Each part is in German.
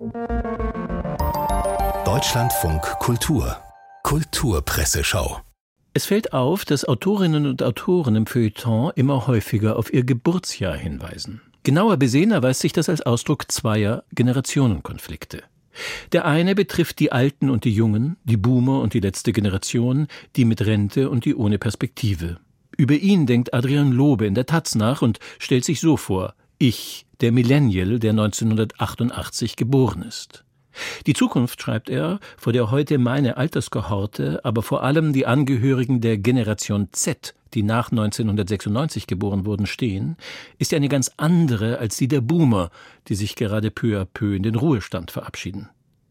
Deutschlandfunk Kultur Kulturpresseschau. Es fällt auf, dass Autorinnen und Autoren im Feuilleton immer häufiger auf ihr Geburtsjahr hinweisen. Genauer besehen erweist sich das als Ausdruck zweier Generationenkonflikte. Der eine betrifft die Alten und die Jungen, die Boomer und die letzte Generation, die mit Rente und die ohne Perspektive. Über ihn denkt Adrian Lobe in der taz nach und stellt sich so vor: Ich, der Millennial, der 1988 geboren ist. Die Zukunft, schreibt er, vor der heute meine Alterskohorte, aber vor allem die Angehörigen der Generation Z, die nach 1996 geboren wurden, stehen, ist ja eine ganz andere als die der Boomer, die sich gerade peu à peu in den Ruhestand verabschieden.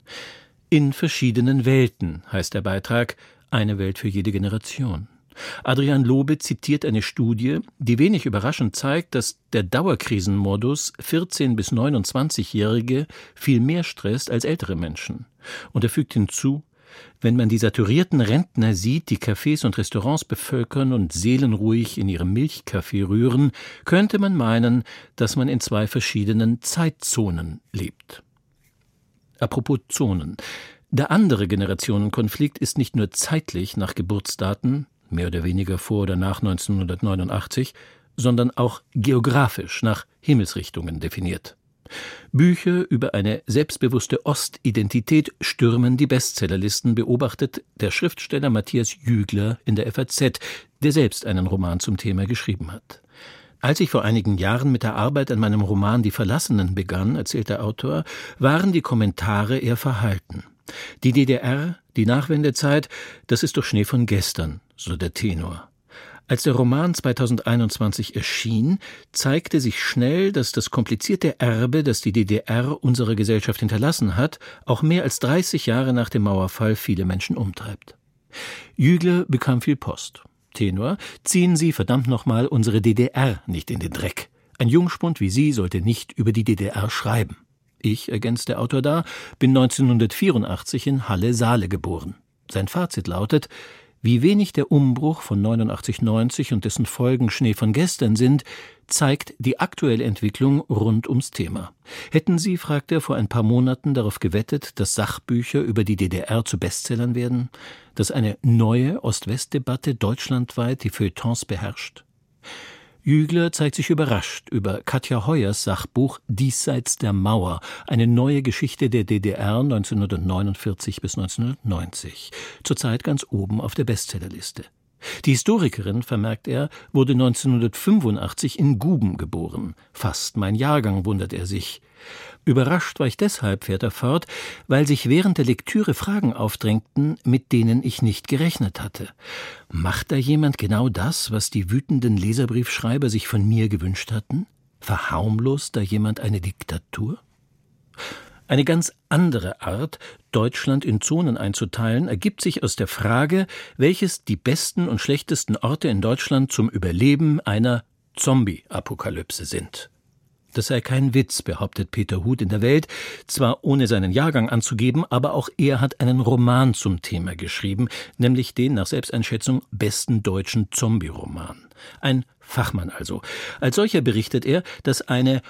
In verschiedenen Welten heißt der Beitrag, eine Welt für jede Generation. Adrian Lobe zitiert eine Studie, die wenig überraschend zeigt, dass der Dauerkrisenmodus 14- bis 29-Jährige viel mehr stresst als ältere Menschen. Und er fügt hinzu: Wenn man die saturierten Rentner sieht, die Cafés und Restaurants bevölkern und seelenruhig in ihrem Milchkaffee rühren, könnte man meinen, dass man in zwei verschiedenen Zeitzonen lebt. Apropos Zonen. Der andere Generationenkonflikt ist nicht nur zeitlich nach Geburtsdaten, mehr oder weniger vor oder nach 1989, sondern auch geografisch nach Himmelsrichtungen definiert. Bücher über eine selbstbewusste Ostidentität stürmen die Bestsellerlisten, beobachtet der Schriftsteller Matthias Jügler in der FAZ, der selbst einen Roman zum Thema geschrieben hat. Als ich vor einigen Jahren mit der Arbeit an meinem Roman Die Verlassenen begann, erzählt der Autor, waren die Kommentare eher verhalten. Die DDR, die Nachwendezeit, das ist doch Schnee von gestern, so der Tenor. Als der Roman 2021 erschien, zeigte sich schnell, dass das komplizierte Erbe, das die DDR unserer Gesellschaft hinterlassen hat, auch mehr als 30 Jahre nach dem Mauerfall viele Menschen umtreibt. Jügler bekam viel Post. Tenor: Ziehen Sie verdammt nochmal unsere DDR nicht in den Dreck. Ein Jungspund wie Sie sollte nicht über die DDR schreiben. Ich, ergänzt der Autor da, bin 1984 in Halle-Saale geboren. Sein Fazit lautet: Wie wenig der Umbruch von 89/90 und dessen Folgen Schnee von gestern sind, zeigt die aktuelle Entwicklung rund ums Thema. Hätten Sie, fragt er, vor ein paar Monaten darauf gewettet, dass Sachbücher über die DDR zu Bestsellern werden, dass eine neue Ost-West-Debatte deutschlandweit die Feuilletons beherrscht? Jügler zeigt sich überrascht über Katja Heuers Sachbuch Diesseits der Mauer, eine neue Geschichte der DDR 1949 bis 1990, zurzeit ganz oben auf der Bestsellerliste. Die Historikerin, vermerkt er, wurde 1985 in Guben geboren. Fast mein Jahrgang, wundert er sich. Überrascht war ich deshalb, fährt er fort, weil sich während der Lektüre Fragen aufdrängten, mit denen ich nicht gerechnet hatte. Macht da jemand genau das, was die wütenden Leserbriefschreiber sich von mir gewünscht hatten? Verharmlost da jemand eine Diktatur? Eine ganz andere Art, Deutschland in Zonen einzuteilen, ergibt sich aus der Frage, welches die besten und schlechtesten Orte in Deutschland zum Überleben einer Zombie-Apokalypse sind. Das sei kein Witz, behauptet Peter Huth in der Welt, zwar ohne seinen Jahrgang anzugeben, aber auch er hat einen Roman zum Thema geschrieben, nämlich den nach Selbsteinschätzung besten deutschen Zombie-Roman. Ein Fachmann also. Als solcher berichtet er, dass eine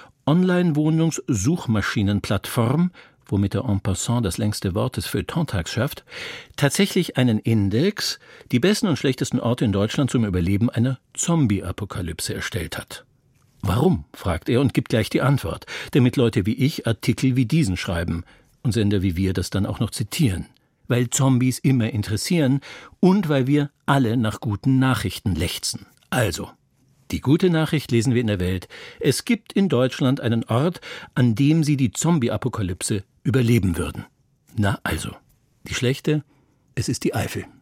Online-Wohnungssuchmaschinenplattform, womit er en passant das längste Wort des Feuilletontags schafft, tatsächlich einen Index, die besten und schlechtesten Orte in Deutschland zum Überleben einer Zombie-Apokalypse erstellt hat. Warum, fragt er und gibt gleich die Antwort, damit Leute wie ich Artikel wie diesen schreiben und Sender wie wir das dann auch noch zitieren. Weil Zombies immer interessieren und weil wir alle nach guten Nachrichten lechzen. Also, die gute Nachricht lesen wir in der Welt: Es gibt in Deutschland einen Ort, an dem Sie die Zombie-Apokalypse überleben würden. Na also, die schlechte, es ist die Eifel.